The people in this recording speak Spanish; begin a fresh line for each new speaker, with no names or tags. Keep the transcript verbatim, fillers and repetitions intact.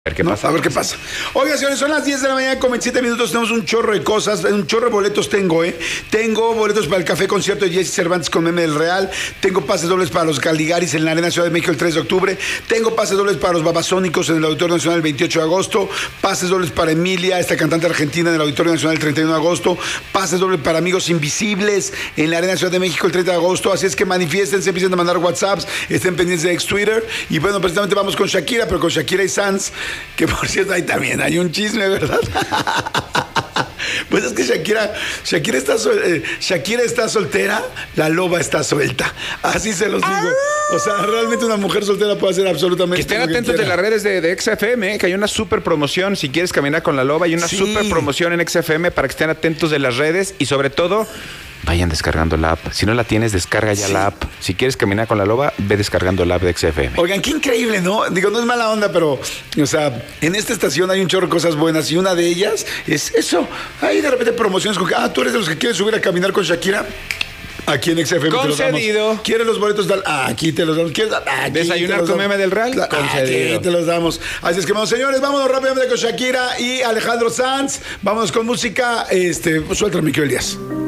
A ver qué pasa.
A ver qué pasa. Oiga, señores, son las diez de la mañana con veintisiete minutos. Tenemos un chorro de cosas. Un chorro de boletos tengo, ¿eh? Tengo boletos para el café concierto de Jesse Cervantes con Meme del Real. Tengo pases dobles para los Caligaris en la Arena Ciudad de México el tres de octubre. Tengo pases dobles para los Babasónicos en el Auditorio Nacional el veintiocho de agosto. Pases dobles para Emilia, esta cantante argentina, en el Auditorio Nacional el treinta y uno de agosto. Pases dobles para Amigos Invisibles en la Arena Ciudad de México el treinta de agosto. Así es que manifiéstense, empiecen a mandar WhatsApps, estén pendientes de ex Twitter. Y bueno, precisamente vamos con Shakira, pero con Shakira y Sanz, que por cierto ahí también hay un chisme, ¿verdad? Pues es que Shakira, Shakira está, sol, eh, Shakira está soltera, la loba está suelta. Así se los digo. O sea, realmente una mujer soltera puede hacer absolutamente
Que estén
lo que
atentos
quiera.
de las redes de, de X F M, ¿eh? Que hay una super promoción. Si quieres caminar con la loba, hay una
Sí.
super promoción en X F M para que estén atentos de las redes y sobre todo vayan descargando la app. Si no la tienes, descarga ya
Sí.
la app. Si quieres caminar con la loba, ve descargando la app de X F M.
Oigan, qué increíble, ¿no? Digo, no es mala onda, pero, o sea, en esta estación hay un chorro de cosas buenas y una de ellas es eso. Hay de repente promociones con que, ah, tú eres de los que quieres subir a caminar con Shakira. Aquí en X F M te los
Concedido.
damos. ¿Quieres los boletos? Dal- Ah, aquí te los damos. ¿Quieres? Ah, aquí
¿Desayunar
te los
con
damos.
Meme del Real?
Cla-
Concedido.
Aquí te los damos. Así es que, vamos, señores, vámonos rápidamente con Shakira y Alejandro Sanz. Vámonos con música. Este, pues, suelta mi querido Elías.